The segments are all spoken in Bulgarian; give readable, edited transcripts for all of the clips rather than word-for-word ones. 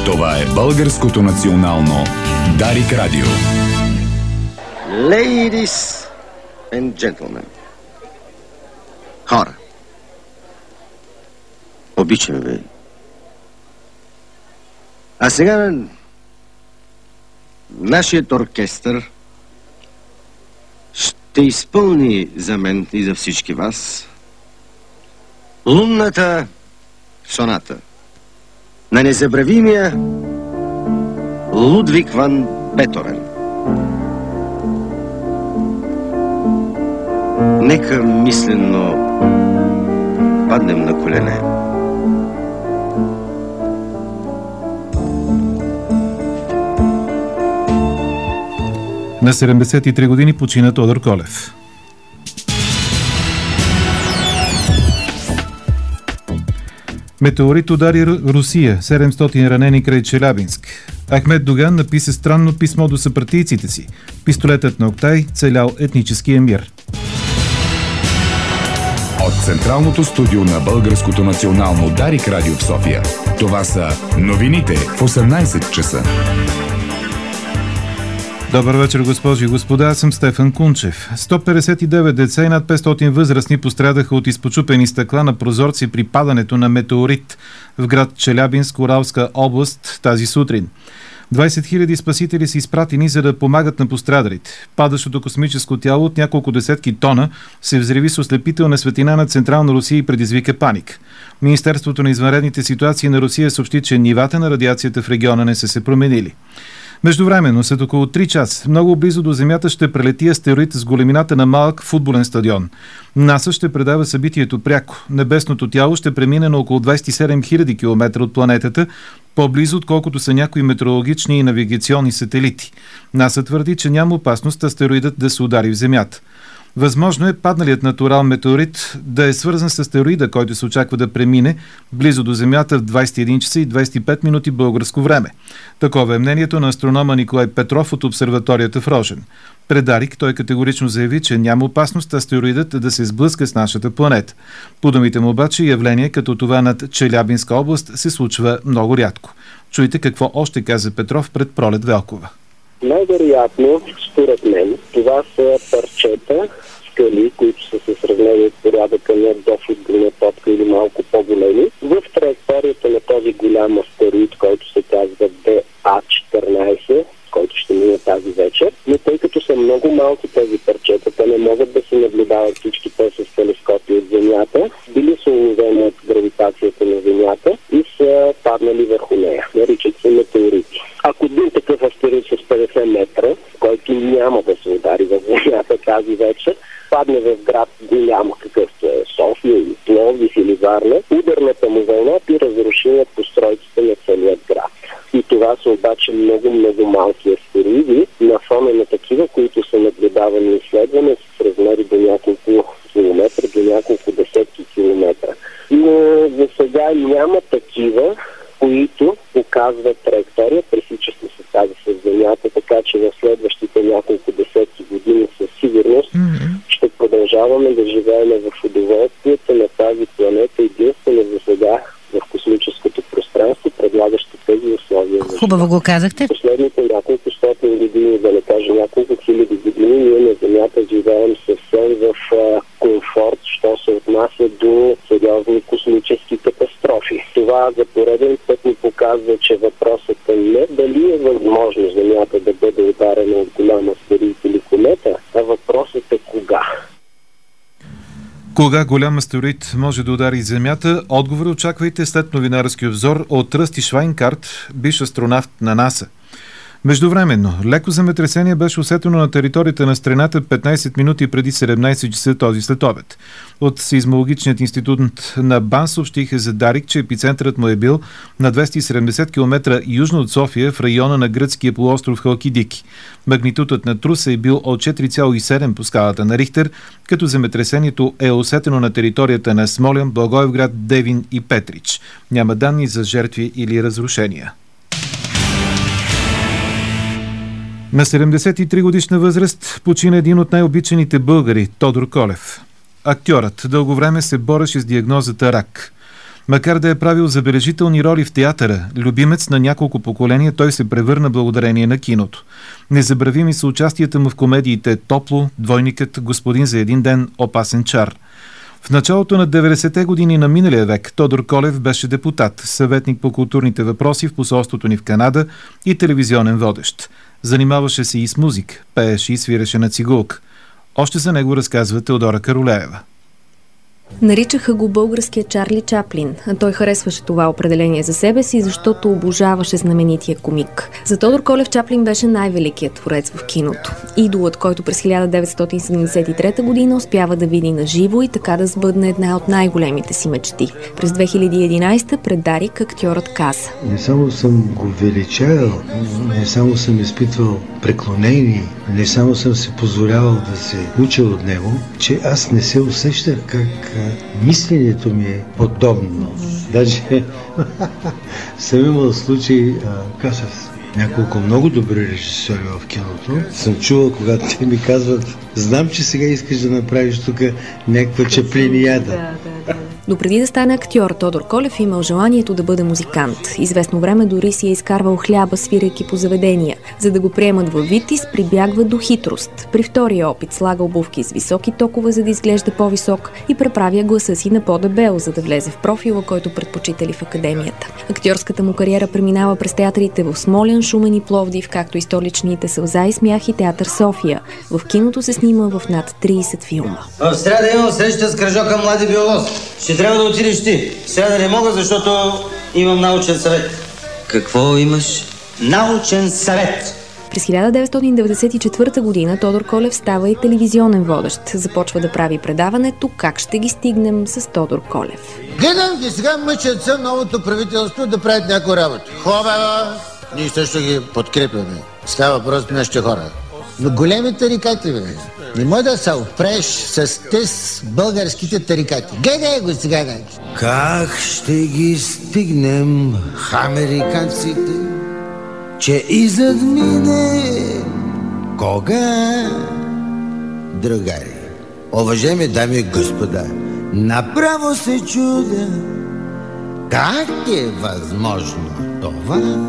Това е Българското национално Дарик Радио. Ladies and gentlemen. Хора, обичам ви. А сега нашият оркестър ще изпълни за мен и за всички вас лунната соната на незабравимия Лудвиг ван Бетовен. Нека мислено паднем на колене. На 73 години почина Тодор Колев. Метеорит удари Русия, 700 ранени край Челябинск. Ахмед Доган написа странно писмо до съпартийците си. Пистолетът на Октай целял етническия мир. От Централното студио на Българското национално Дарик Радио в София. Това са новините в 18 часа. Добър вечер, госпожи и господа, аз съм Стефан Кунчев. 159 деца и над 500 възрастни пострадаха от изпочупени стъкла на прозорци при падането на метеорит в град Челябинск, Уралска област тази сутрин. 20 000 спасители са изпратени, за да помагат на пострадалите. Падащото космическо тяло от няколко десетки тона се взриви с ослепителна светлина на Централна Русия и предизвика паника. Министерството на извънредните ситуации на Русия съобщи, че нивата на радиацията в региона не са се променили. Междувременно, след около 3 часа, много близо до Земята ще прелети астероид с големината на малък футболен стадион. НАСА ще предава събитието пряко. Небесното тяло ще премине на около 27 000 км от планетата, по-близо отколкото са някои метеорологични и навигационни сателити. НАСА твърди, че няма опасност астероидът да се удари в Земята. Възможно е падналият над Урал метеорит да е свързан с астероида, който се очаква да премине близо до Земята в 21 часа и 25 минути българско време. Такова е мнението на астронома Николай Петров от обсерваторията в Рожен. Пред Дарик той категорично заяви, че няма опасност астероидът да се сблъска с нашата планета. По думите му обаче явление като това над Челябинска област се случва много рядко. Чуйте какво още каза Петров пред Пролет Велкова. Най-вероятно, според мен, това са парчета, скали, които са с размери от порядъка на до футболна топка или малко по-големи, в траекторията на този голям астероид, който се казва ДА-14, който ще мине тази вечер. Но тъй като са много малки тези парчета, те не могат да се наблюдават всички те с телескопи от Земята, били са уловени от гравитацията на Земята и са паднали върху нея. Наричат се метеорити. Ако един такъв астероид с 50 метра, който няма да се удари в Земята тази вечер, падне в град голям, какъвто е София или Пловдив или Варна, ударната му вълна би разрушила постройките на целият град. И това са обаче много малки астероиди на фона на такива, които са наблюдавани и изследвани с размери до няколко километра, до няколко десетки километра. Но за сега няма такива, които показват траектория, пресичаща се тази с Земята, така че в следващите няколко десетки години със сигурност ще продължаваме да живеем в удоволствието на тази планета, единствено за сега в космическото пространство, предлагащо тези условия. Хубаво го казахте. Последните няколко стотин години, да не кажа няколко хиляди години, ние на Земята живеем съвсем в комфорт, що се отнася до сериозни космически катастрофи. Това за пореден път ни показва, че въпросът е не дали е възможно Земята да бъде ударена от голям астероид или комета, а въпросът е кога. Кога голям астероид може да удари Земята? Отговори очаквайте след новинарски обзор от Ръсти Швайнкарт, бивш астронавт на НАСА. Междувременно, леко земетресение беше усетено на територията на страната 15 минути преди 17 часа този следобед. От Сеизмологичният институт на БАН съобщиха за Дарик, че епицентърът му е бил на 270 км южно от София в района на гръцкия полуостров Халкидики. Магнитудът на труса е бил от 4,7 по скалата на Рихтер, като земетресението е усетено на територията на Смолян, Благоевград, Девин и Петрич. Няма данни за жертви или разрушения. На 73 годишна възраст почина един от най-обичаните българи – Тодор Колев. Актьорът дълго време се бореше с диагнозата рак. Макар да е правил забележителни роли в театъра, любимец на няколко поколения, той се превърна благодарение на киното. Незабравими са участията му в комедиите «Топло», «Двойникът», «Господин за един ден», «Опасен чар». В началото на 90-те години на миналия век Тодор Колев беше депутат, съветник по културните въпроси в посолството ни в Канада и телевизионен водещ. Занимаваше се и с музик, пееше и свиреше на цигулка. Още за него разказва Теодора Каролеева. Наричаха го българския Чарли Чаплин, а той харесваше това определение за себе си, защото обожаваше знаменития комик. За Тодор Колев Чаплин беше най-великият творец в киното. Идолът, който през 1973 година успява да види на живо и така да сбъдне една от най-големите си мечти. През 2011 пред Дарик актьорът каза: Не само съм го величаял, не само съм изпитвал преклонение, не само съм се позволявал да се уча от него, че аз не се усещах как мисленето ми е подобно. Даже съм имал случай, с няколко много добри режисьори в киното. Съм чувал, когато те ми казват: знам, че сега искаш да направиш тук някаква чаплинияда. Но преди да стане актьор, Тодор Колев имал желанието да бъде музикант. Известно време дори си е изкарвал хляба, свирайки по заведения. За да го приемат във Витис, прибягва до хитрост. При втория опит слага обувки с високи токове, за да изглежда по-висок, и преправя гласа си на по-дебел, за да влезе в профила, който предпочитали в академията. Актьорската му кариера преминава през театрите в Смолян, Шумен и Пловдив, както и столичните Сълза и смях и театър София. В киното се снима в над 30 филма. В сряда имам среща с кръжока млади биолоз. Ще трябва да отидеш ти. Сега да не мога, защото имам научен съвет. Какво имаш? Научен съвет! През 1994 година Тодор Колев става и телевизионен водещ. Започва да прави предаването «Как ще ги стигнем» с Тодор Колев. Гледам ги сега мъчат се новото правителство да правят някои работи. Хубава! Ние също ги подкрепяме. Става въпрос на нашите хора. Но големи тарикати, бе. Не може да се опреш с тез българските тарикати. Гледай го сега, Как ще ги стигнем, американците, че изадмине кога, другари? Уважаеми дами и господа, направо се чудя, как е възможно това?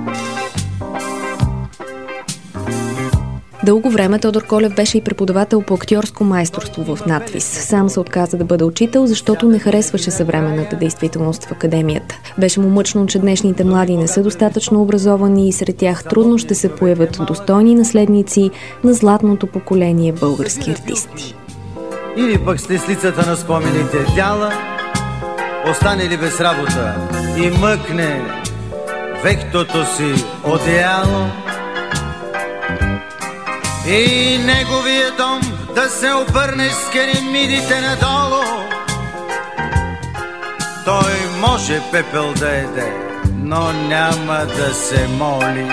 Дълго време Тодор Колев беше и преподавател по актьорско майсторство в надвис. Сам се отказа да бъде учител, защото не харесваше съвременната действителност в академията. Беше му мъчно, че днешните млади не са достатъчно образовани и сред тях трудно ще се появят достойни наследници на златното поколение български артисти. Или пък сте с лицата на спомените дяла, остане ли без работа и мъкне вектото си одеяло, и неговия дом да се обърне с керемидите надолу. Той може пепел да еде, но няма да се моли.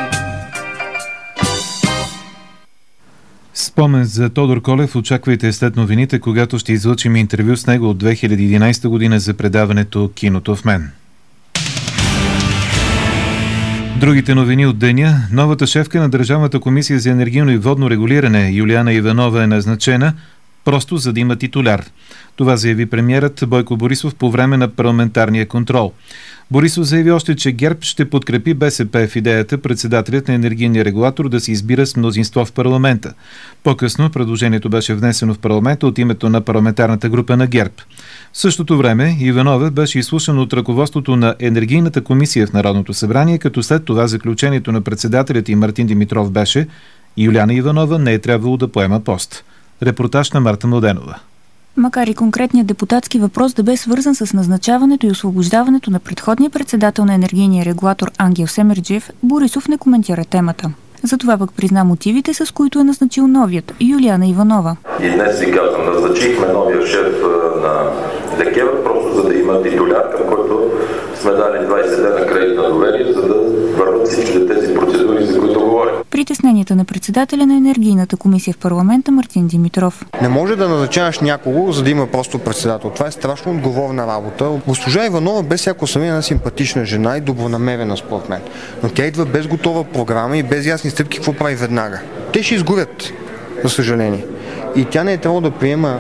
Спомен за Тодор Колев очаквайте след новините, когато ще излъчим интервю с него от 2011 година за предаването «Киното в мен». Другите новини от деня. Новата шефка на Държавната комисия за енергийно и водно регулиране Юлиана Иванова е назначена просто за да има титуляр. Това заяви премиерът Бойко Борисов по време на парламентарния контрол. Борисов заяви още, че ГЕРБ ще подкрепи БСП в идеята председателят на енергийния регулатор да се избира с мнозинство в парламента. По-късно предложението беше внесено в парламента от името на парламентарната група на ГЕРБ. В същото време Иванова беше изслушана от ръководството на енергийната комисия в Народното събрание, като след това заключението на председателят и Мартин Димитров беше: Юлиана Иванова не е трябвало да поема пост. Репортаж на Марта Младенова. Макар и конкретният депутатски въпрос да бе свързан с назначаването и освобождаването на предходния председател на енергийния регулатор Ангел Семерджиев, Борисов не коментира темата. Затова пък призна мотивите, с които е назначил новият Юлиана Иванова. И днес си казвам, назначихме новия шеф на ДКЕВР, просто за да има титуляр, към който сме дали 20 дена кредит на доверие, за да върват всички тези процедури, за които говорим. Притесненията на председателя на енергийната комисия в парламента Мартин Димитров. Не може да назначаваш някого, за да има просто председател. Това е страшно отговорна работа. Госпожа Иванова без всяко съмнение е симпатична жена и добронамерена според мен. Но тя идва без готова програма и без ясни стъпки какво прави веднага. Те ще изгорят, за съжаление. И тя не е трябвало да приема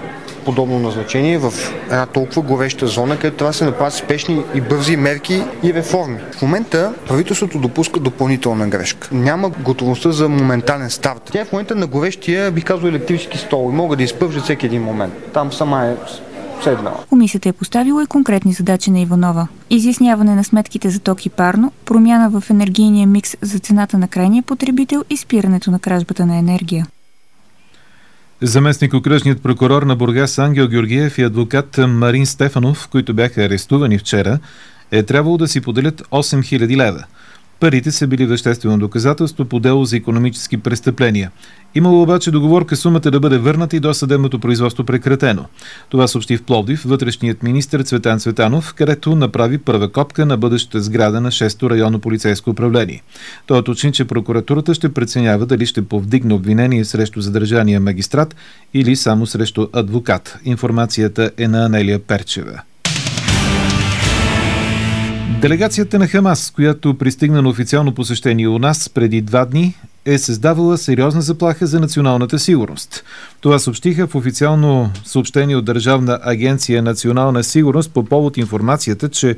подобно назначение в една толкова гореща зона, където трябва да се направят спешни и бързи мерки и реформи. В момента правителството допуска допълнителна грешка. Няма готовността за моментален старт. Тя в момента на горещия, бих казал, електрически стол и могат да изпържат всеки един момент. Там сама е седнала. Комисията е поставила и конкретни задачи на Иванова. Изясняване на сметките за ток и парно, промяна в енергийния микс за цената на крайния потребител и спирането на кражбата на енергия. Заместник-окръжният прокурор на Бургас Ангел Георгиев и адвокат Марин Стефанов, които бяха арестувани вчера, е трябвало да си поделят 8000 лева. Парите са били веществено доказателство по дело за икономически престъпления. Имало обаче договорка сумата да бъде върната и досъдебното производство прекратено. Това съобщи в Пловдив вътрешният министър Цветан Цветанов, където направи първа копка на бъдещата сграда на 6-то районно полицейско управление. Той уточни, че прокуратурата ще преценява дали ще повдигне обвинение срещу задържания магистрат или само срещу адвокат. Информацията е на Анелия Перчева. Делегацията на Хамас, която пристигна на официално посещение у нас преди 2 дни, е създавала сериозна заплаха за националната сигурност. Това съобщиха в официално съобщение от Държавна агенция Национална сигурност по повод информацията, че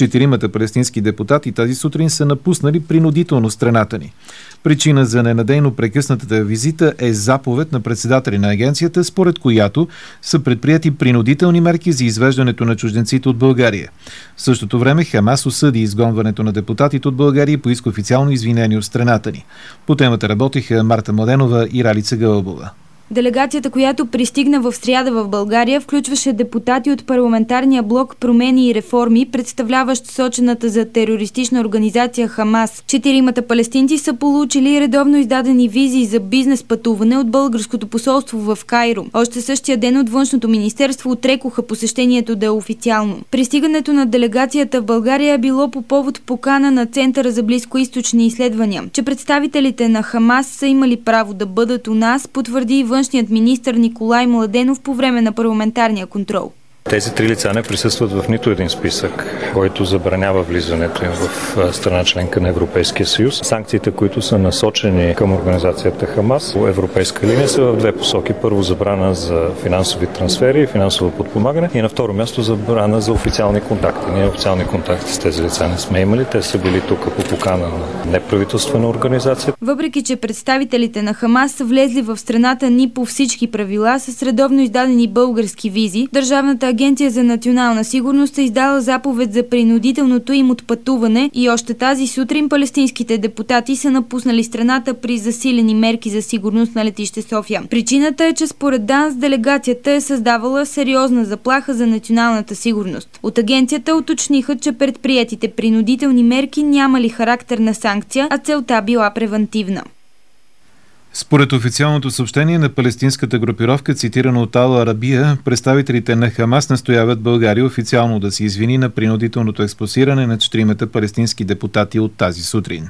4 палестински депутати тази сутрин са напуснали принудително страната ни. Причина за ненадейно прекъснатата визита е заповед на председателя на агенцията, според която са предприяти принудителни мерки за извеждането на чужденците от България. В същото време Хамас осъди изгонването на депутатите от България и поиска официално извинение от страната ни. По темата работиха Марта Младенова и Ралица Гълъбова. Делегацията, която пристигна в сряда в България, включваше депутати от парламентарния блок Промени и реформи, представляващ сочената за терористична организация Хамас. 4 палестинци са получили редовно издадени визи за бизнес пътуване от българското посолство в Кайро. Още същия ден от Външното министерство отрекоха посещението да е официално. Пристигането на делегацията в България е било по повод покана на Центъра за близкоизточни изследвания. Че представителите на Хамас са имали право да бъдат у нас, потвърди и външният министър Николай Младенов по време на парламентарния контрол. Тези 3 лица не присъстват в нито един списък, който забранява влизането им в страна членка на Европейския съюз. Санкциите, които са насочени към организацията Хамас, европейска линия, са в 2 посоки. Първо, забрана за финансови трансфери и финансово подпомагане, и на второ място забрана за официални контакти. Ние официални контакти с тези лица не сме имали. Те са били тук по покана на неправителствена организация. Въпреки че представителите на Хамас са влезли в страната ни по всички правила с редовно издадени български визи, Държавната агенция за национална сигурност е издала заповед за принудителното им отпътуване и още тази сутрин палестинските депутати са напуснали страната при засилени мерки за сигурност на летище София. Причината е, че според ДАНС делегацията е създавала сериозна заплаха за националната сигурност. От агенцията уточниха, че предприетите принудителни мерки нямали характер на санкция, а целта била превантивна. Според официалното съобщение на палестинската групировка, цитирано от Ал Арабия, представителите на Хамас настояват България официално да се извини на принудителното експулсиране на 4 палестински депутати от тази сутрин.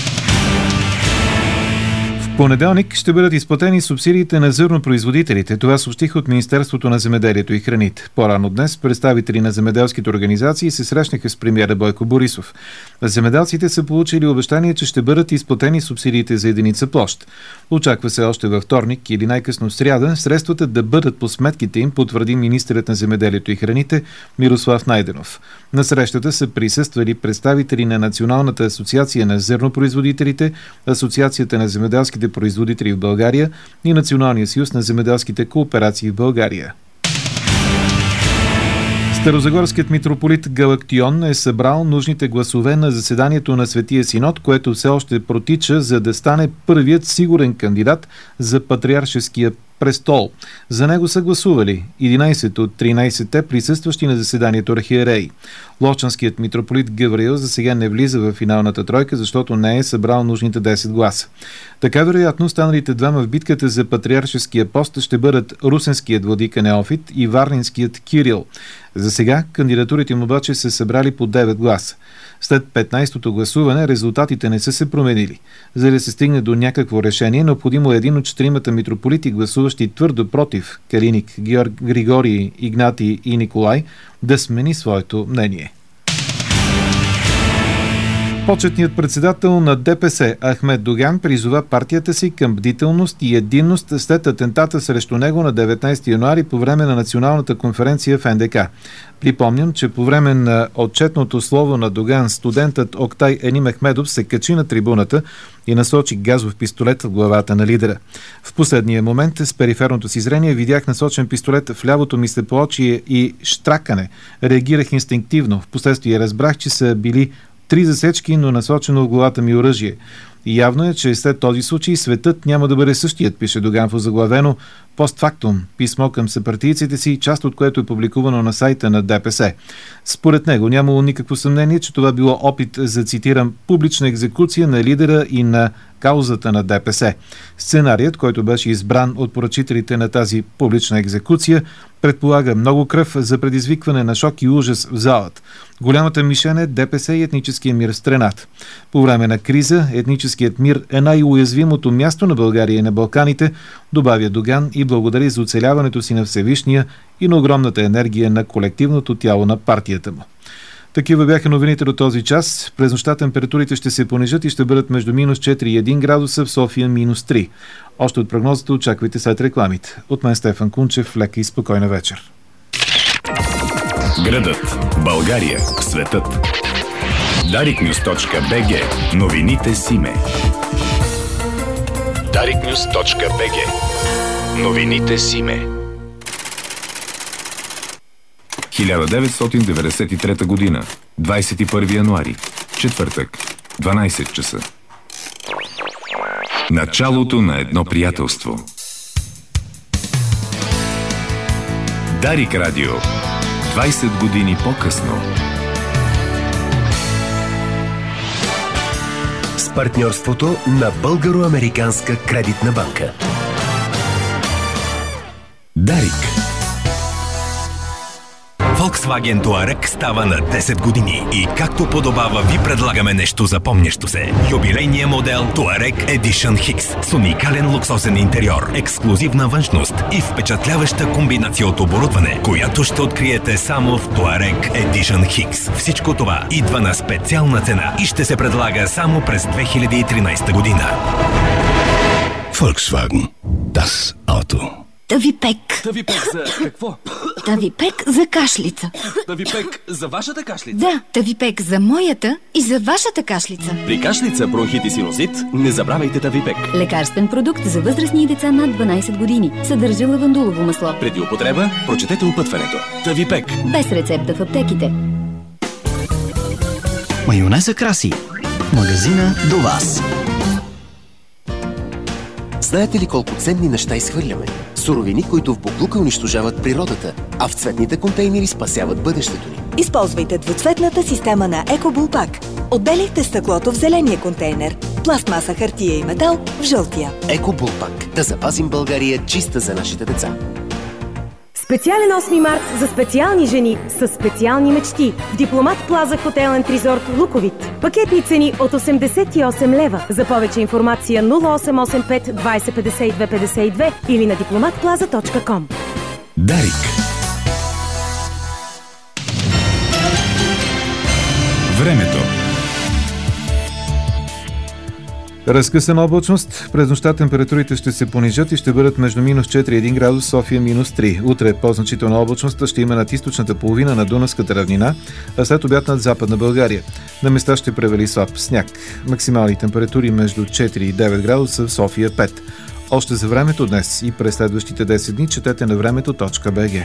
В понеделник ще бъдат изплатени субсидиите на зърнопроизводителите. Това съобщиха от Министерството на земеделието и храните. По-рано днес представители на земеделските организации се срещнаха с премиера Бойко Борисов. Земеделците са получили обещание, че ще бъдат изплатени субсидиите за единица площ. Очаква се още във вторник или най-късно в сряда средствата да бъдат по сметките им, потвърди министърът на земеделието и храните Мирослав Найденов. На срещата са присъствали представители на Националната асоциация на зърнопроизводителите, Асоциацията на земеделските производители в България и Националния съюз на земеделските кооперации в България. Старозагорският митрополит Галактион е събрал нужните гласове на заседанието на Светия Синод, което все още протича, за да стане първият сигурен кандидат за патриаршеския престол. За него са гласували 11 от 13-те присъстващи на заседанието архиереи. Ловчанският митрополит Гавриил за сега не влиза в финалната тройка, защото не е събрал нужните 10 гласа. Така вероятно останалите двама в битката за патриаршеския пост ще бъдат русенският владика Неофит и варненският Кирил. За сега кандидатурите им обаче са събрали по 9 гласа. След 15-то гласуване резултатите не са се променили. За да се стигне до някакво решение, необходимо е един от 4 митрополити, гласуващи твърдо против Калиник, Григорий, Игнатий и Николай, да смени своето мнение. Почетният председател на ДПС Ахмед Доган призова партията си към бдителност и единност след атентата срещу него на 19 януари по време на националната конференция в НДК. Припомням, че по време на отчетното слово на Доган студентът Октай Енимехмедов се качи на трибуната и насочи газов пистолет в главата на лидера. В последния момент с периферното си зрение видях насочен пистолет в лявото ми слепоочие и штракане. Реагирах инстинктивно. Впоследствие разбрах, че са били 3 засечки, но насочено в главата ми оръжие. И явно е, че след този случай светът няма да бъде същият, пише Доган в озаглавено постфактум писмо към съпартийците си, част от което е публикувано на сайта на ДПС. Според него нямало никакво съмнение, че това било опит за, цитирам, публична екзекуция на лидера и на каузата на ДПС. Сценарият, който беше избран от поръчителите на тази публична екзекуция, предполага много кръв за предизвикване на шок и ужас в залата. Голямата мишена е ДПС и етническия мир в страната. По време на криза етническият мир е най-уязвимото място на България и на Балканите, добавя Доган и благодари за оцеляването си на Всевишния и на огромната енергия на колективното тяло на партията му. Такива бяха новините до този час. През нощта температурите ще се понижат и ще бъдат между минус 4 и 1 градуса, в София минус 3. Още от прогнозата очаквайте след рекламите. От мен Стефан Кунчев, лека и спокойна вечер. Градът, България, светът. dariknews.bg. Новините Симе. dariknews.bg. Новините Симе. 1993 година, 21 януари, четвъртък, 12 часа. Началото на едно приятелство. Дарик Радио. 20 години по-късно. С партньорството на Българо-американска кредитна банка. Дарик. Volkswagen Touareg става на 10 години и както подобава ви предлагаме нещо запомнящо се. Юбилейния модел Touareg Edition X с уникален луксозен интериор, ексклузивна външност и впечатляваща комбинация от оборудване, която ще откриете само в Touareg Edition X. Всичко това идва на специална цена и ще се предлага само през 2013 година. Volkswagen. Das Auto. Тавипек. Тавипек за какво? Тавипек за кашлица. Тавипек за вашата кашлица? Да, Тавипек за моята и за вашата кашлица. При кашлица, бронхит и синусит не забравяйте Тавипек. Лекарствен продукт за възрастни и деца над 12 години. Съдържа лавандулово масло. Преди употреба, прочетете опътването. Тавипек. Без рецепта в аптеките. Майонеза краси. Магазина до вас. Знаете ли колко ценни неща изхвърляме? Суровини, които в боклука унищожават природата, а в цветните контейнери спасяват бъдещето ни. Използвайте двуцветната система на Екобулпак. Отделяйте стъклото в зеления контейнер, пластмаса, хартия и метал в жълтия. Екобулпак. Да запазим България чиста за нашите деца. Специален 8 март за специални жени с специални мечти в Дипломат Плаза Хотел енд Резорт Луковит. Пакетни цени от 88 лева. За повече информация 0885 20 52 52 или на diplomatplaza.com. Дарик. Времето. Разкъсана облачност. През нощта температурите ще се понижат и ще бъдат между минус 4 и 1 градус, София минус 3. Утре по-значителна облачност ще има над източната половина на Дунавската равнина, а след обяд над Западна България. На места ще превали слаб сняг. Максимални температури между 4 и 9 градуса, в София 5. Още за времето днес и през следващите 10 дни четете на времето.bg.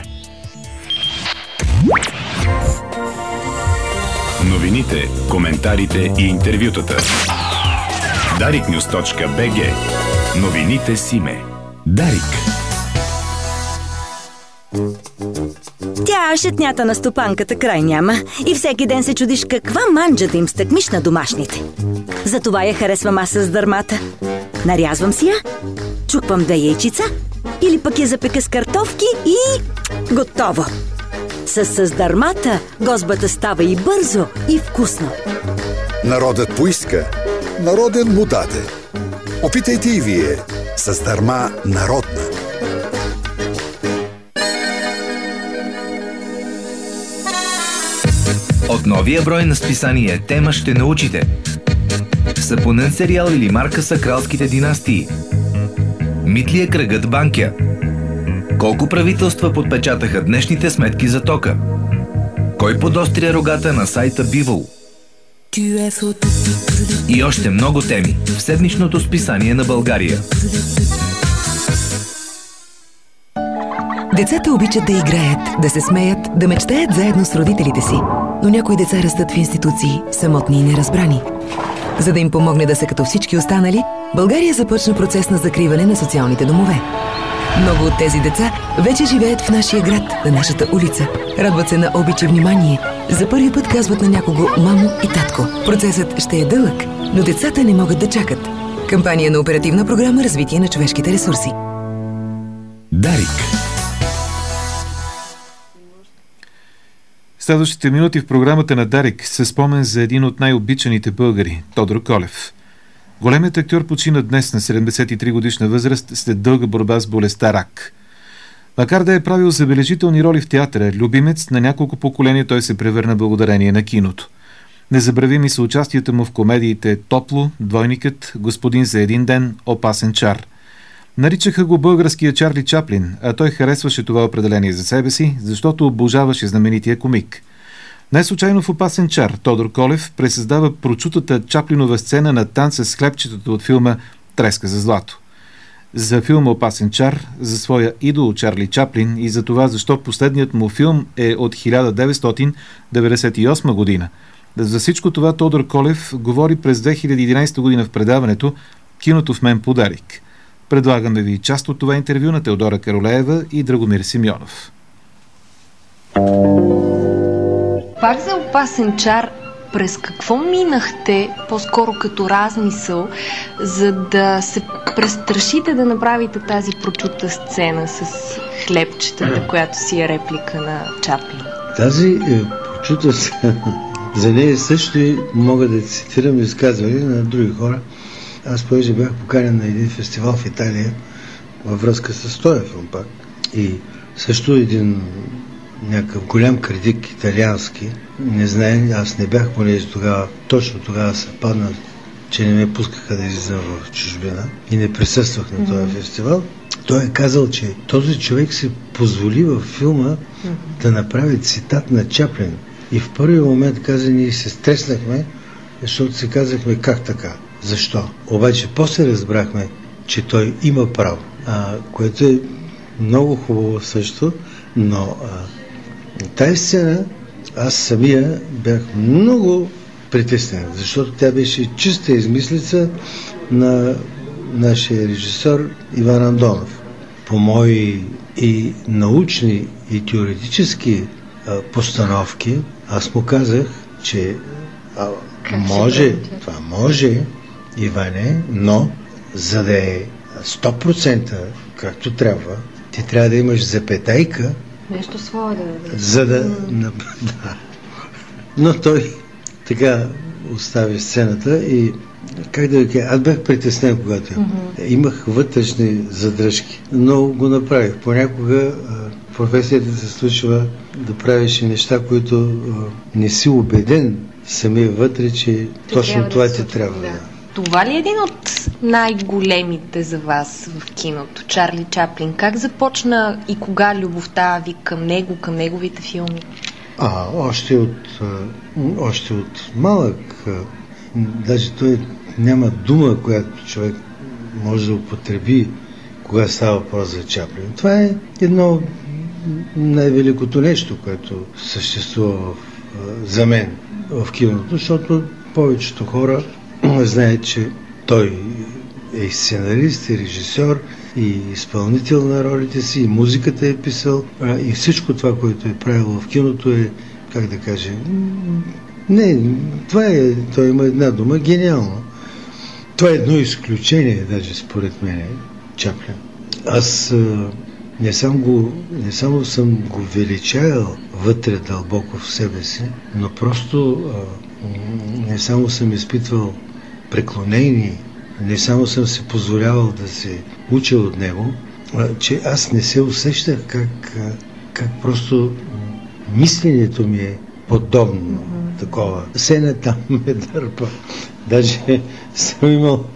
Новините, коментарите и интервютата. dariknews.bg. Новините Симе. Дарик. Тя шетнята на стопанката край няма и всеки ден се чудиш каква манджа да им стъкмиш на домашните. Затова я харесвам аз с дърмата. Нарязвам си я, чуквам 2 яйчица или пък я запека с картофки и готово. С дърмата гозбата става и бързо, и вкусно. Народът поиска, народен му даде. Опитайте и вие с дърма народна. От новия брой на списание Тема ще научите. Сапунен сериал или марка са кралските династии? Мит ли е кръгът Банкя? Колко правителства подпечатаха днешните сметки за тока? Кой подостря рогата на сайта Бивол? И още много теми в седмичното списание на България. Децата обичат да играят, да се смеят, да мечтаят заедно с родителите си. Но някои деца растат в институции, самотни и неразбрани. За да им помогне да са като всички останали, България започна процес на закриване на социалните домове. Много от тези деца вече живеят в нашия град, на нашата улица. Радват се на обич и внимание. За първи път казват на някого мамо и татко. Процесът ще е дълъг, но децата не могат да чакат. Кампания на Оперативна програма Развитие на човешките ресурси. Дарик. Следващите минути в програмата на Дарик се спомен за един от най-обичаните българи – Тодор Колев. Големият актьор почина днес на 73 годишна възраст след дълга борба с болестта рак. Макар да е правил забележителни роли в театъра, любимец на няколко поколения, той се превърна благодарение на киното. Незабравими са участията му в комедиите «Топло», «Двойникът», «Господин за един ден», «Опасен чар». Наричаха го българския Чарли Чаплин, а той харесваше това определение за себе си, защото обожаваше знаменития комик. Най-случайно в «Опасен чар» Тодор Колев пресъздава прочутата Чаплинова сцена на танца с хлебчетата от филма «Треска за злато». За филма «Опасен чар», за своя идол Чарли Чаплин и за това защо последният му филм е от 1998 година. За всичко това Тодор Колев говори през 2011 година в предаването «Киното в мен подарик». Предлагаме ви част от това интервю на Теодора Каролеева и Драгомир Симеонов. Пак за «Опасен чар», през какво минахте, по-скоро като размисъл, за да се престрашите да направите тази прочута сцена с хлебчетата, която си е реплика на Чаплин? Тази прочута сцена, за нея също мога да цитирам изказване на други хора. Аз понеже бях поканен на един фестивал в Италия във връзка с този филм пак. И също един някакъв голям критик италиански, не знае, аз не бях, понеже тогава, точно тогава се падна, че не ме пускаха да излизам в чужбина и не присъствах на този фестивал. Той е казал, че този човек се позволи във филма да направи цитат на Чаплин. И в първия момент каза, ние се стреснахме, защото си казахме как така, защо. Обаче после разбрахме, че той има право, което е много хубаво също, но тази сцена аз самия бях много притеснен, защото тя беше чиста измислица на нашия режисьор Иван Андонов. По мои и научни, и теоретически постановки, аз му казах, че това може, Иване, но за да е 100% както трябва, ти трябва да имаш запетайка, нещо свое да за да... Да. Но той така остави сцената и как да кажа, аз бях притеснен, когато имах вътрешни задръжки, но го направих. Понякога професията се случва да правиш неща, които не си убеден самия вътре, че точно това ти трябва. Да. Това ли е един от най-големите за вас в киното, Чарли Чаплин? Как започна и кога любовта ви към него, към неговите филми? Още от малък. Даже той няма дума, която човек може да употреби, кога става въпрос за Чаплин. Това е едно най-великото нещо, което съществува за мен в киното, защото повечето хора знаят, че той е сценарист, и режисьор, и изпълнител на ролите си, и музиката е писал, и всичко това, което е правил в киното е, как да кажа, той има една дума, гениално. Това е едно изключение, даже според мен, Чаплин. Аз не само съм го величаял вътре дълбоко в себе си, но просто не само съм изпитвал преклонение, не само съм се позволявал да се уча от него, че аз не се усещах как просто мисленето ми е подобно такова. Сене там ме дърпа. Даже съм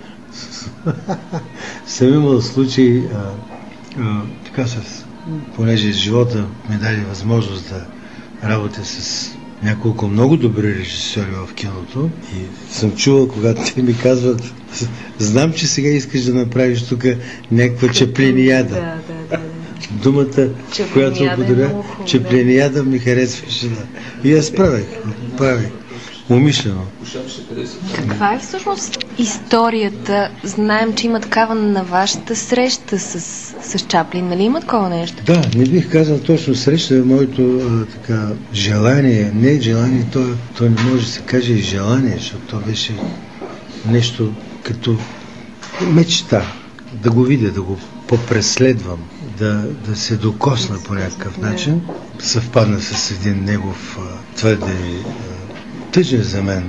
имал случай така понеже живота ми даде възможност да работя с няколко много добри режисьори в киното и съм чувал, когато те ми казват: знам, че сега искаш да направиш тук някаква чеплинияда. Да. Думата, която употребя, чеплинияда ми харесваше. И аз правих умишлено. Каква е всъщност историята? Знаем, че има такава на вашата среща с Чаплин. Нали има такова нещо? Да, не бих казал точно среща, моето желание, не желание, то не може да се каже и желание, защото то беше нещо като мечта, да го видя, да го попреследвам, да се докосна по някакъв начин. Съвпадна с един негов твърде тъжен за мен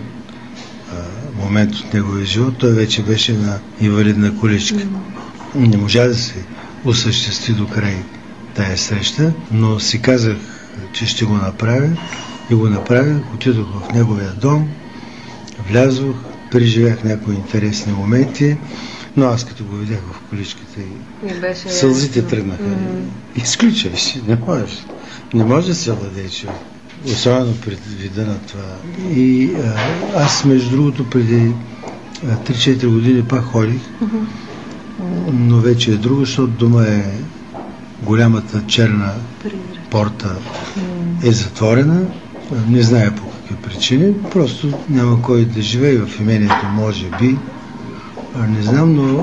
момент от неговия живот. Той вече беше на инвалидна количка. Не можа да се осъществи до край тая среща, но си казах, че ще го направя и го направих. Отидох в неговия дом, влязох, преживях някои интересни моменти, но аз като го видях в количката и сълзите тръгнаха. Изключваш, не може да се владее човек. Особено пред вида на това. И аз, между другото, преди 3-4 години пак ходих, но вече е друго, защото дома голямата черна порта е затворена. Не зная по какви причини. Просто няма кой да живее в имението, може би. Не знам, но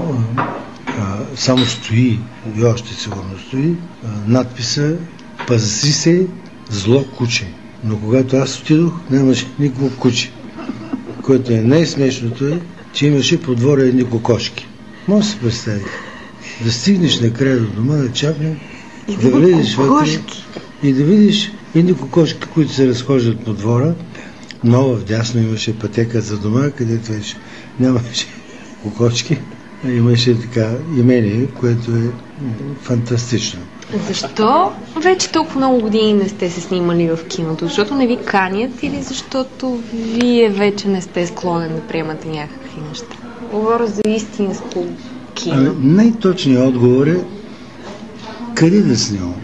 само стои, и още сигурно стои, надписа: "Пази се, зло куче". Но когато аз отидох, нямаше никакво куче. Което е най-смешното е, че имаше по двора едни кокошки. Може да се представи. Да стигнеш накрая до дома на Чаплин, да влезеш вътре и да видиш едни кокошки, които се разхождат по двора. Но вдясно имаше пътека за дома, където нямаше кокошки. Имаше така имение, което е фантастично. Защо вече толкова много години не сте се снимали в киното? Защото не ви канят или защото вие вече не сте склонен да приемате някакви неща? Говоря за истинско кино. Най-точният отговор е къде да снимам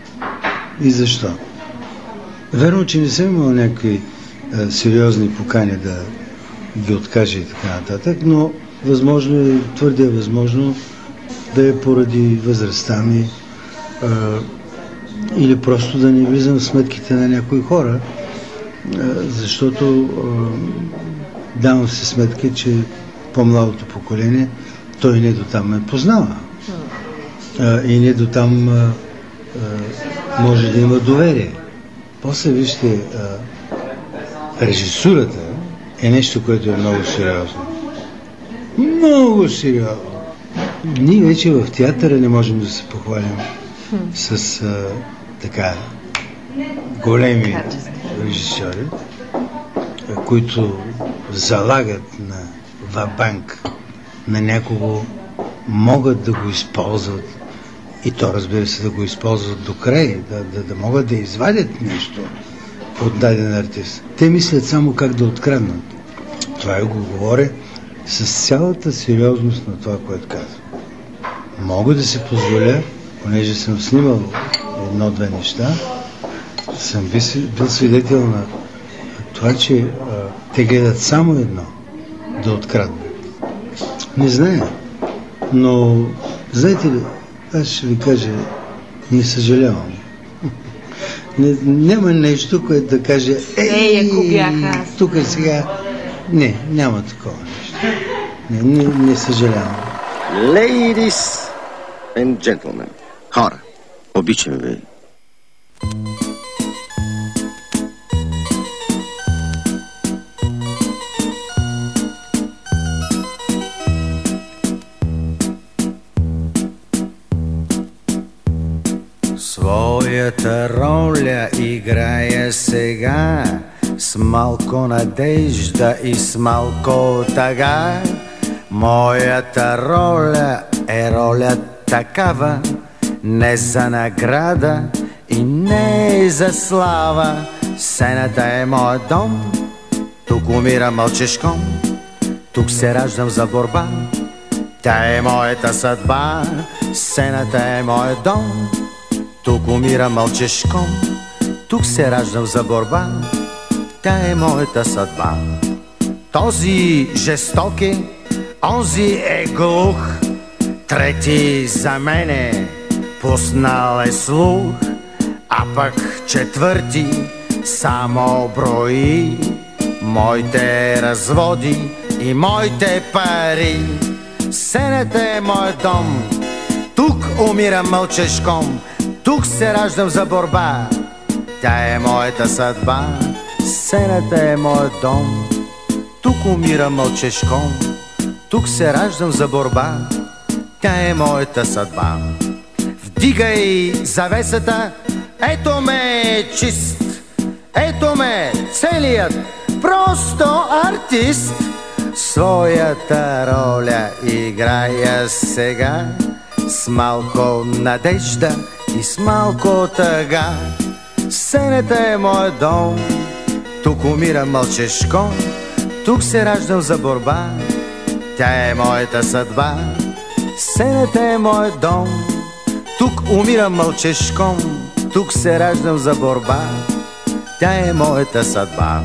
и защо. Верно, че не съм имал някакви сериозни покани да ги откажа и така нататък, но възможно е, твърде е възможно да е поради възрастта ми, или просто да не влизам в сметките на някои хора, защото давам се сметка, че по-младото поколение, той не до там ме познава. И не до там може да има доверие. После вижте, режисурата е нещо, което е много сериозно. Много сериозно. Ние вече в театъра не можем да се похвалим с така големи режисьори, които залагат на ва-банк на някого, могат да го използват и то, разбира се, да го използват до край, да могат да извадят нещо от даден артист. Те мислят само как да откраднат. Това го говоря с цялата сериозност на това, което казвам. Мога да се позволя, понеже съм снимал едно-две неща, съм бил свидетел на това, че те гледат само едно да откраднат. Не зная, но знаете ли, аз ще ви кажа, не съжалявам. Няма нещо, което да каже: ако бях аз. Тук сега... Не, няма такова нещо. Не съжалявам. Ladies and gentlemen, хора, обичам ви. Своята роля играя сега, с малко надежда и с малко тъга. Моята роля е роля такава, не за награда и не за слава. Сцената е моят дом, тук умирам мълчешком, тук се раждам за борба, тя е моята съдба. Сцената е моят дом, тук умирам мълчешком, тук се раждам за борба, тя е моята съдба. Този жесток е, онзи е глух, трети за мене пуснал е слух, а пък четвърти само брои моите разводи и моите пари. Сцената е моят дом, тук умирам мълчешком, тук се раждам за борба, тя е моята съдба. Сцената е моят дом, тук умирам мълчешком, тук се раждам за борба, тя е моята съдба. Вдигай завесата, ето ме чист, ето ме целият просто артист. Своята роля играя сега, с малко надежда и с малко тъга. Сцената е моят дом, тук умирам мълчешком, тук се раждам за борба, тя е моята съдба. Сцената е моят дом, тук умирам мълчешком, тук се раждам за борба, тя е моята съдба.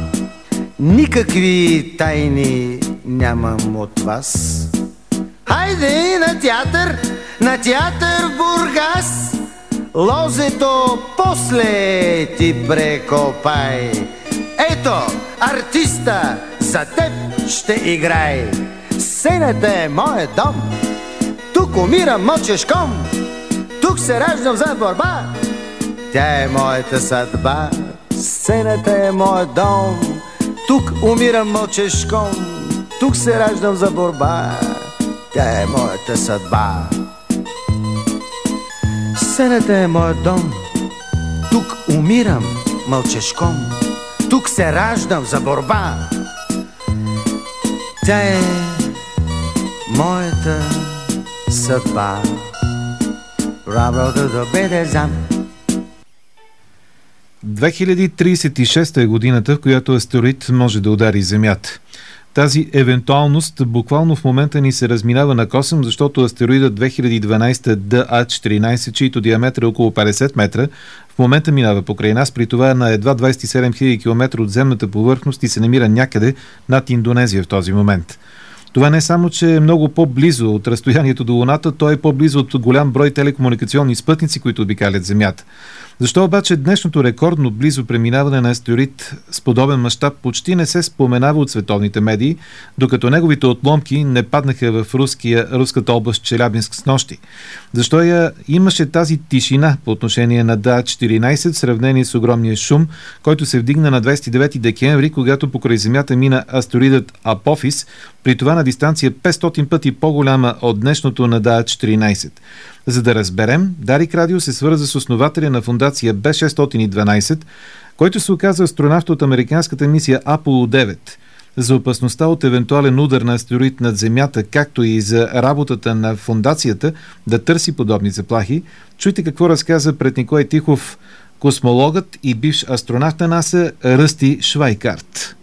Никакви тайни нямам от вас. Хайде на театър в Бургас, лозето после ти прекопай. Ето, артиста за теб ще играй. Сцената е моят дом, тук умирам мълчешком, тук се раждам за борба, тя е моята съдба. Сцената е моят дом, тук умирам мълчешком, тук се раждам за борба, тя е моята съдба. Сцената е моят дом, тук умирам мълчешком, тук се раждам за борба, тя е моята съдба. 2036 е годината, в която астероид може да удари Земята. Тази евентуалност буквално в момента ни се разминава на косъм, защото астероидът 2012 DA14, чийто диаметър е около 50 метра, в момента минава покрай нас, при това на едва 27 000 км от земната повърхност и се намира някъде над Индонезия в този момент. Това не само, че е много по-близо от разстоянието до Луната, то е по-близо от голям брой телекомуникационни спътници, които обикалят Земята. Защо обаче днешното рекордно близо преминаване на астероид с подобен мащаб почти не се споменава от световните медии, докато неговите отломки не паднаха в руската област Челябинск снощи? Защо имаше тази тишина по отношение на DA14 в сравнение с огромния шум, който се вдигна на 29 декември, когато покрай Земята мина астероидът Апофис, при това на дистанция 500 пъти по-голяма от днешното на DA14? За да разберем, Дарик Радио се свърза с основателя на фундация B612, който се оказа астронавт от американската мисия Аполо 9. За опасността от евентуален удар на астероид над Земята, както и за работата на фундацията да търси подобни заплахи, чуйте какво разказа пред Николай Тихов космологът и бивш астронавт на НАСА Ръсти Швайкарт.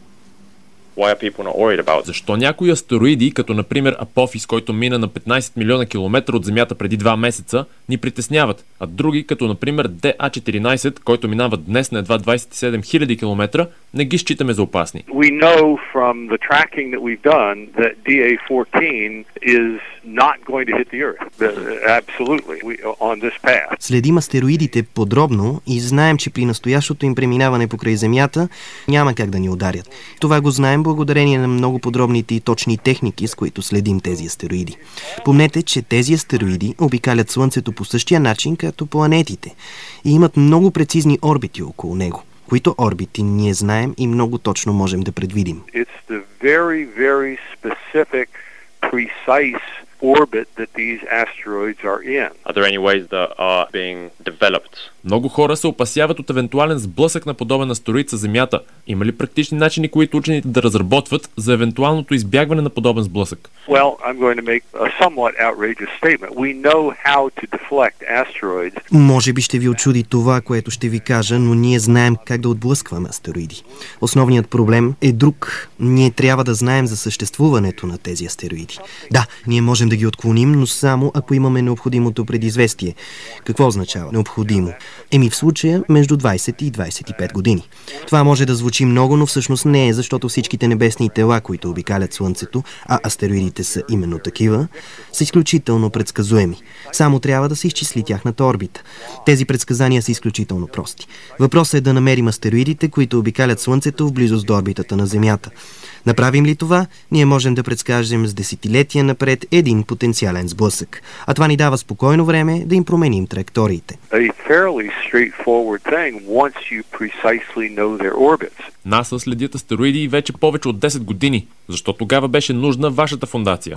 Защо някои астероиди, като например Апофис, който мина на 15 милиона километра от Земята преди 2 месеца, ни притесняват, а други, като например DA14, който минава днес на едва 27 000 километра, не ги считаме за опасни? We know from the tracking that we've done that DA14 is not going to hit the Earth. Absolutely. On this path. Следим астероидите подробно и знаем, че при настоящото им преминаване покрай Земята няма как да ни ударят. Това го знаем благодарение на много подробните и точни техники, с които следим тези астероиди. Помнете, че тези астероиди обикалят Слънцето по същия начин, като планетите и имат много прецизни орбити около него, които орбити ние знаем и много точно можем да предвидим. It's the very, very specific, precise orbit that these asteroids are in. Are there any ways that are being developed? Много хора се опасяват от евентуален сблъсък на подобен астероид с Земята. Има ли практични начини, които учените да разработват за евентуалното избягване на подобен сблъсък? Well, I'm going to make a somewhat outrageous statement. We know how to deflect asteroids. Може би ще ви очуди това, което ще ви кажа, но ние знаем как да отблъскваме астероиди. Основният проблем е друг. Ние трябва да знаем за съществуването на тези астероиди. Да, ние можем да ги отклоним, но само ако имаме необходимото предизвестие. Какво означава необходимо? В случая между 20 и 25 години. Това може да звучи много, но всъщност не е, защото всичките небесни тела, които обикалят Слънцето, а астероидите са именно такива, са изключително предсказуеми. Само трябва да се изчисли тяхната орбита. Тези предсказания са изключително прости. Въпросът е да намерим астероидите, които обикалят Слънцето в близост до орбитата на Земята. Направим ли това, ние можем да предскажем с десетилетия напред един потенциален сблъсък. А това ни дава спокойно време да им променим траекториите. НАСА следят астероиди вече повече от 10 години. Защо тогава беше нужна вашата фондация?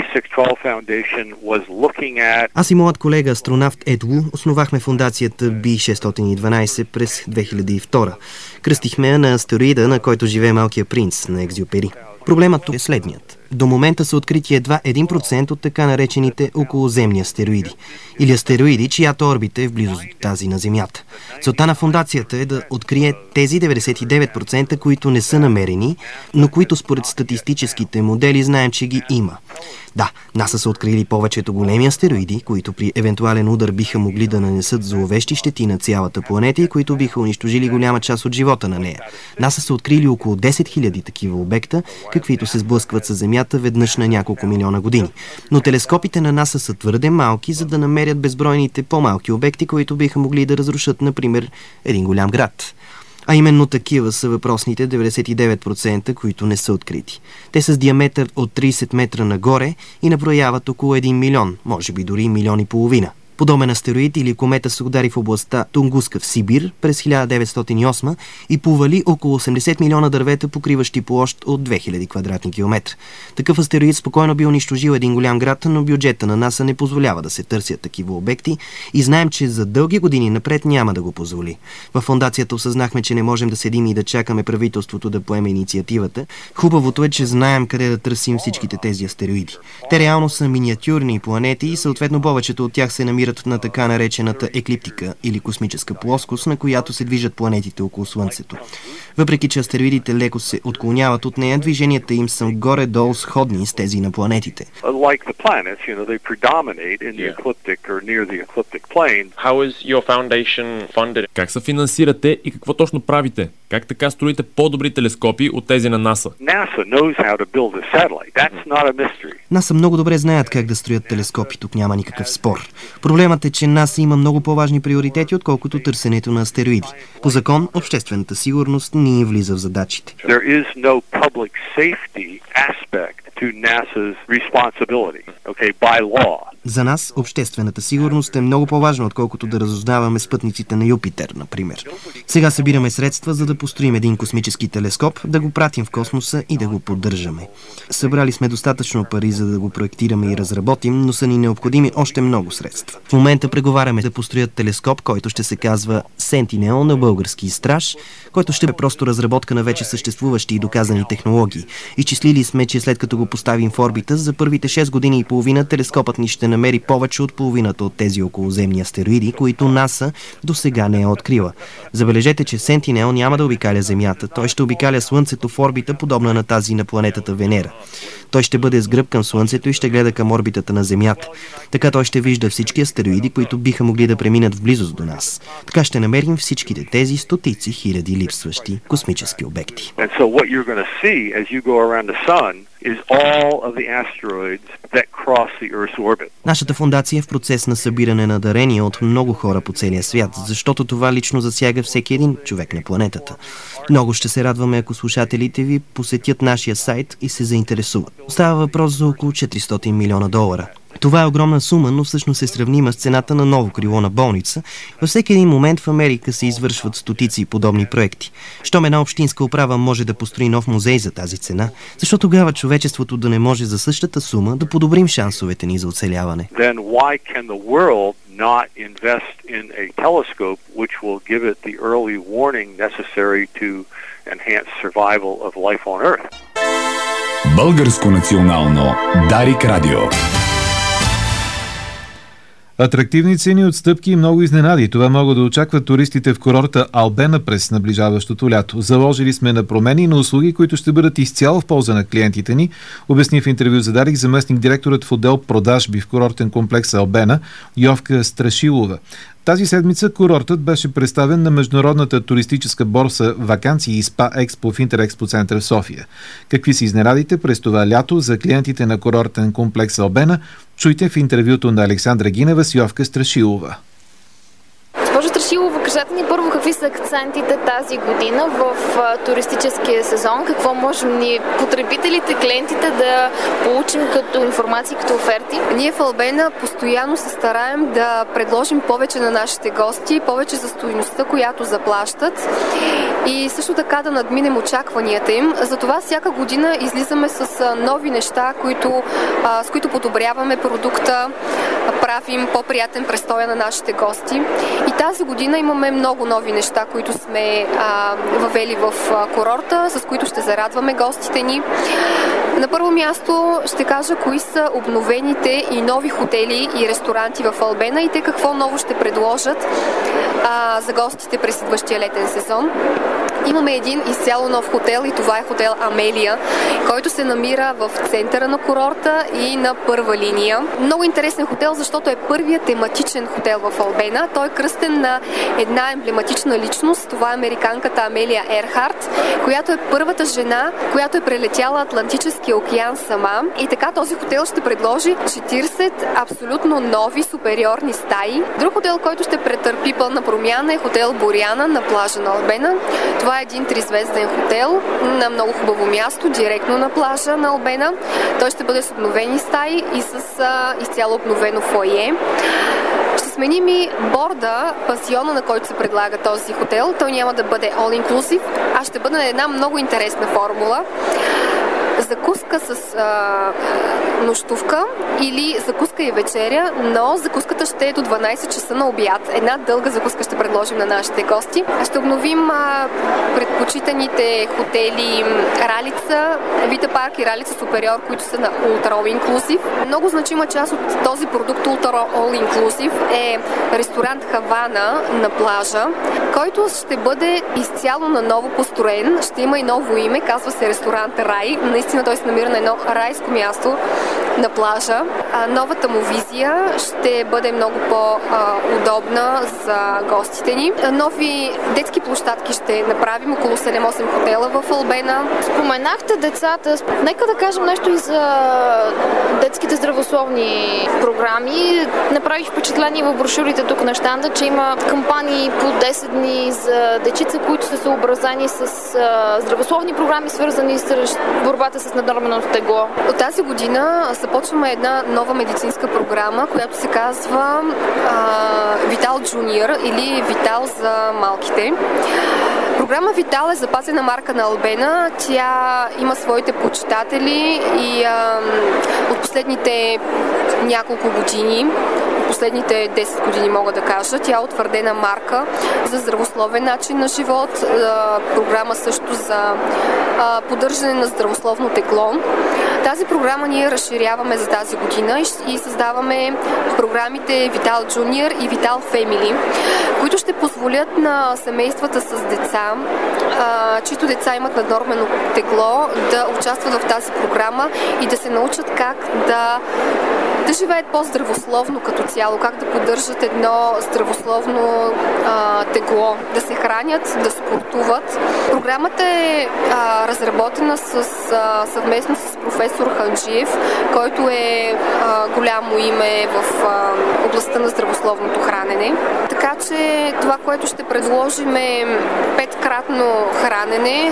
Аз и моят колега астронавт Ед Лу основахме фондацията B612 през 2002. Кръстихме я на астероида, на който живее Малкият принц на Екзюпери. Проблемът тук е следният. До момента са открити едва 1% от така наречените околоземни астероиди. Или астероиди, чиято орбита е в близост до тази на Земята. Целта на фондацията е да открие тези 99%, които не са намерени, но които според статистическите модели знаем, че ги има. Да, НАСА са открили повечето големи астероиди, които при евентуален удар биха могли да нанесат зловещи щети на цялата планета и които биха унищожили голяма част от живота на нея. НАСА са открили около 10 000 такива обекта, каквито се сблъскват с Земята веднъж на няколко милиона години. Но телескопите на НАСА са твърде малки, за да намерят безбройните по-малки обекти, които биха могли да разрушат, например, един голям град. А именно такива са въпросните 99%, които не са открити. Те са с диаметър от 30 метра нагоре и наброяват около 1 милион, може би дори 1,5 милиона. Подобен астероид или комета се удари в областта Тунгуска в Сибир през 1908 и повали около 80 милиона дървета, покриващи площ от 2000 квадратни километра. Такъв астероид спокойно би унищожил един голям град, но бюджета на НАСА не позволява да се търсят такива обекти и знаем, че за дълги години напред няма да го позволи. Във фондацията осъзнахме, че не можем да седим и да чакаме правителството да поеме инициативата. Хубавото е, че знаем къде да търсим всичките тези астероиди. Те реално са миниатюрни планети и съответно повечето от тях се намират на така наречената еклиптика или космическа плоскост, на която се движат планетите около Слънцето. Въпреки че астероидите леко се отклоняват от нея, движенията им са горе-долу сходни с тези на планетите. Как се финансирате и какво точно правите? Как така строите по-добри телескопи от тези на НАСА? НАСА много добре знаят как да строят телескопи, тук няма никакъв спор. Проблемът е, че НАСА има много по-важни приоритети, отколкото търсенето на астероиди. По закон, обществената сигурност не влиза в задачите. За нас обществената сигурност е много по-важна, отколкото да разузнаваме спътниците на Юпитер, например. Сега събираме средства, за да построим един космически телескоп, да го пратим в космоса и да го поддържаме. Събрали сме достатъчно пари, за да го проектираме и разработим, но са ни необходими още много средства. В момента преговаряме да построят телескоп, който ще се казва Sentinel на български страж, който ще е просто разработка на вече съществуващи и доказани технологии. Изчислили сме, че след като го поставим в орбита, за първите 6 години и половина телескопът ни ще намери повече от половината от тези околоземни астероиди, които НАСА до сега не е открила. Забележете, че Sentinel няма да обикаля Земята, той ще обикаля Слънцето в орбита, подобна на тази на планетата Венера. Той ще бъде с гръб към Слънцето и ще гледа към орбитата на Земята. Така той ще вижда всички астероиди, които биха могли да преминат в близост до нас. Така ще намерим всичките тези стотици хиляди липсващи космически обекти. Нашата фондация е в процес на събиране на дарения от много хора по целия свят, защото това лично засяга всеки един човек на планетата. Много ще се радваме, ако слушателите ви посетят нашия сайт и се заинтересуват. Става въпрос за около $400 милиона. Това е огромна сума, но всъщност е сравнима с цената на ново крило на болница. Във всеки един момент в Америка се извършват стотици подобни проекти. Щом една общинска управа може да построи нов музей за тази цена, защо тогава човечеството да не може за същата сума да подобрим шансовете ни за оцеляване? Then why can the world not invest in a telescope which will give it the early warning necessary to enhance survival of life on Earth? Българско национално Дарик Радио. Атрактивни цени, отстъпки и много изненади. Това могат да очакват туристите в курорта Албена през наближаващото лято. Заложили сме на промени на услуги, които ще бъдат изцяло в полза на клиентите ни, обясни в интервю за Дарик заместник директорът в отдел продажби в курортен комплекс Албена Йовка Страшилова. Тази седмица курортът беше представен на международната туристическа борса Ваканции и Спа Експо в Интерекспо център в София. Какви са изненадите през това лято за клиентите на курортен комплекс Албена, чуйте в интервюто на Александра Гинева с Йовка Страшилова. Госпожо Страшилова, кажете ни първо какви са акцентите тази година в туристическия сезон, какво можем ние, потребителите, клиентите да получим като информация, като оферти? Ние в Албена постоянно се стараем да предложим повече на нашите гости, повече за стойността, която заплащат и също така да надминем очакванията им. Затова всяка година излизаме с нови неща, с които подобряваме продукта, правим по-приятен престоя на нашите гости. И тази година имаме много нови неща, които сме въвели в курорта, с които ще зарадваме гостите ни. На първо място ще кажа кои са обновените и нови хотели и ресторанти в Албена и те какво ново ще предложат за гостите през следващия летен сезон. Имаме един изцяло нов хотел и това е хотел Амелия, който се намира в центъра на курорта и на първа линия. Много интересен хотел, защото е първият тематичен хотел в Албена. Той е кръстен на една емблематична личност. Това е американката Амелия Ерхарт, която е първата жена, която е прелетяла Атлантическия океан сама. И така този хотел ще предложи 40 абсолютно нови супериорни стаи. Друг хотел, който ще претърпи пълна промяна е хотел Бориана на плажа на Албена. Това е един 3-звезден хотел на много хубаво място, директно на плажа на Албена. Той ще бъде с обновени стаи и с изцяло обновено фойе. Ще сменим и борда, пансиона, на който се предлага този хотел. Той няма да бъде all-inclusive, а ще бъде на една много интересна формула. Закуска с нощувка или закуска и вечеря, но закуската ще е до 12 часа на обяд. Една дълга закуска ще предложим на нашите гости. Ще обновим предпочитаните хотели Ралица, Вита Парк и Ралица Супериор, които са на Ultra All Inclusive. Много значима част от този продукт Ultra All Inclusive е ресторант Хавана на плажа, който ще бъде изцяло наново построен. Ще има и ново име, казва се ресторант Рай. Наистина той се намира на едно райско място на плажа. Новата му визия ще бъде много по-удобна за гостите ни. Нови детски площадки ще направим, около 7-8 хотела в Албена. Споменахте децата. Нека да кажем нещо и за детските здравословни програми. Направих впечатление в брошурите тук на щанда, че има кампании по 10 дни за дечица, които са съобразени с здравословни програми, свързани с борбата с наднорменото тегло. От тази година започваме една нова медицинска програма, която се казва Витал Джуниор или Витал за малките. Програма Витал е запазена марка на Албена. Тя има своите почитатели и от последните няколко години, последните 10 години мога да кажа, тя е утвърдена марка за здравословен начин на живот, програма също за поддържане на здравословно тегло. Тази програма ние разширяваме за тази година и създаваме програмите Витал Junior и Витал Family, които ще позволят на семействата с деца, чието деца имат наднормено тегло, да участват в тази програма и да се научат как да живеят по-здравословно като цяло, как да поддържат едно здравословно тегло, да се хранят, да спортуват. Програмата е разработена съвместно с професор Ханджиев, който е голямо име в областта на здравословното хранене. Така че това, което ще предложим е 5-кратно хранене с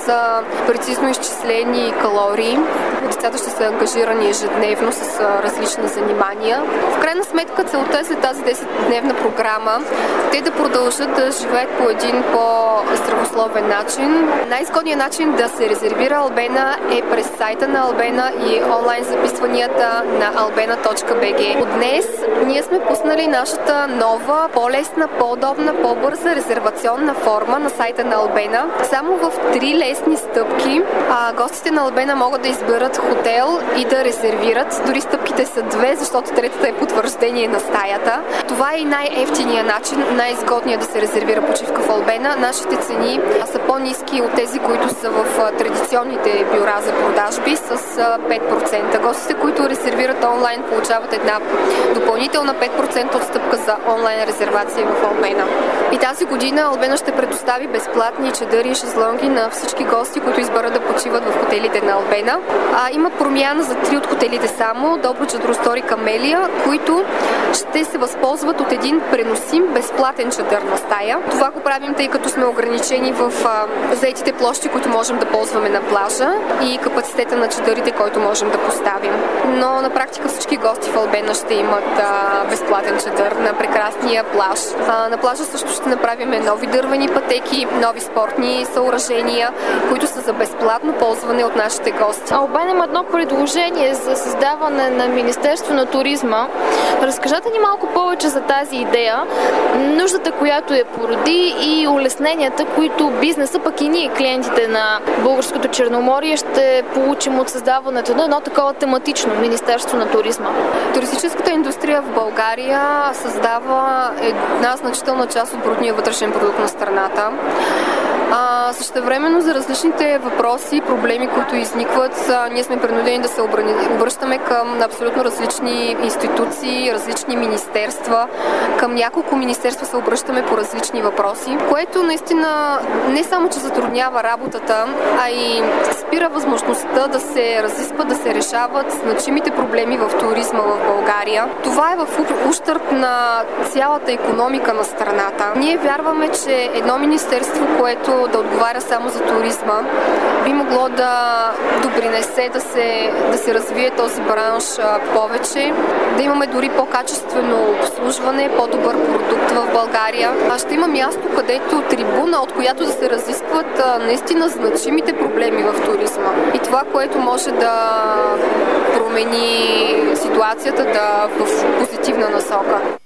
с прецизно изчислени калории. Децата ще са ангажирани ежедневно с различни занимания. В крайна сметка целта е след тази 10-дневна програма те да продължат да живеят по един по-здравословен начин. Най-изгодният начин да се резервира Албена е през сайта на Албена и онлайн записванията на albena.bg. От днес ние сме пуснали нашата нова, по-лесна, по-удобна, по-бърза резервационна форма на сайта на Албена. Само в 3 лесни стъпки гостите на Албена могат да изберат хотел и да резервират. Дори стъпките са 2, защото третата е потвърждение на стаята. Това е и най-евтиният начин, най-изгодният да се резервира почивка в Албена. Нашите цени са по-ниски от тези, които са в традиционните бюра за продажби с 5%. Гостите, които резервират онлайн, получават една допълнителна 5% отстъпка за онлайн резервация в Албена. И тази година Албена ще предостави безплатни чадъри и шезлонги на всички гости, които изберат да почиват в хотелите на Албена. Има промяна за 3 от хотелите само, Добруджа, Дростори, Камелия, които ще се възползват от един преносим безплатен чадър на стая. Това го правим, тъй като сме ограничени в заетите площи, които можем да ползваме на плажа и капацитета на чадърите, който можем да поставим. Но на практика всички гости в Албена ще имат безплатен чадър на прекрасния плаж. На плажа също ще направим нови дървени пътеки, нови спортни съоръжения, които са за безплатно ползване от нашите гости. Албена има едно предложение за създаване на Министерство на туризма. Разкажете ни малко повече за тази идея, нуждата, която я породи и улесненията, които бизнеса, пък и ние, клиентите на Българското Черноморие, ще получим от създаването на едно такова тематично Министерство на туризма. Туристическата индустрия в България създава една значителна част от брутния вътрешен продукт на страната. Същевременно за различните въпроси и проблеми, които изникват, ние сме принудени да се обръщаме към абсолютно различни институции, различни министерства. Към няколко министерства се обръщаме по различни въпроси, което наистина не само, че затруднява работата, а и спира възможността да се разискват, да се решават значимите проблеми в туризма в България. Това е в ущърб на цялата икономика на страната. Ние вярваме, че едно министерство, което да отговаря само за туризма, би могло да допринесе да се развие този бранш повече, да имаме дори по-качествено обслужване, по-добър продукт в България. Ще има място, където трибуна, от която да се разискват наистина значимите проблеми в туризма. И това, което може да промени ситуацията в позитивна насока.